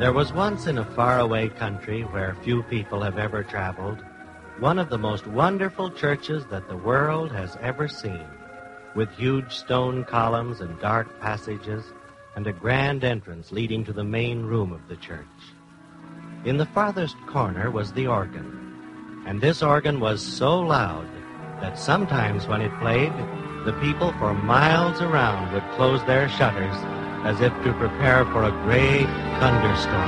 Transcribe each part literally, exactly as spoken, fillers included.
There was once in a faraway country where few people have ever traveled, one of the most wonderful churches that the world has ever seen, with huge stone columns and dark passages and a grand entrance leading to the main room of the church. In the farthest corner was the organ, and this organ was so loud that sometimes when it played, the people for miles around would close their shutters as if to prepare for a great thunderstorm.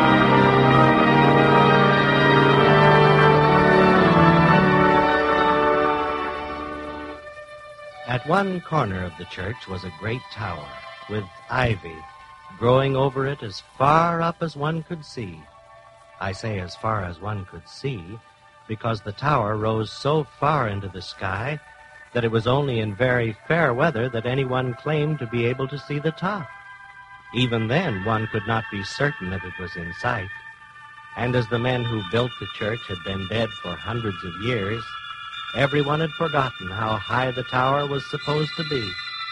At one corner of the church was a great tower with ivy growing over it as far up as one could see. I say as far as one could see because the tower rose so far into the sky that it was only in very fair weather that anyone claimed to be able to see the top. Even then, one could not be certain that it was in sight. And as the men who built the church had been dead for hundreds of years, everyone had forgotten how high the tower was supposed to be.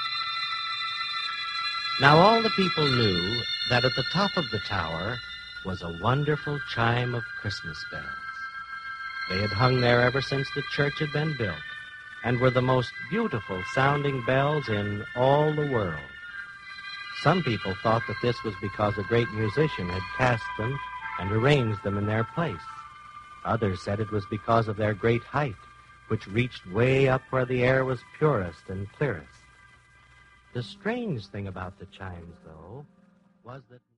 Now all the people knew that at the top of the tower was a wonderful chime of Christmas bells. They had hung there ever since the church had been built, and were the most beautiful sounding bells in all the world. Some people thought that this was because a great musician had cast them and arranged them in their place. Others said it was because of their great height, which reached way up where the air was purest and clearest. The strange thing about the chimes, though, was that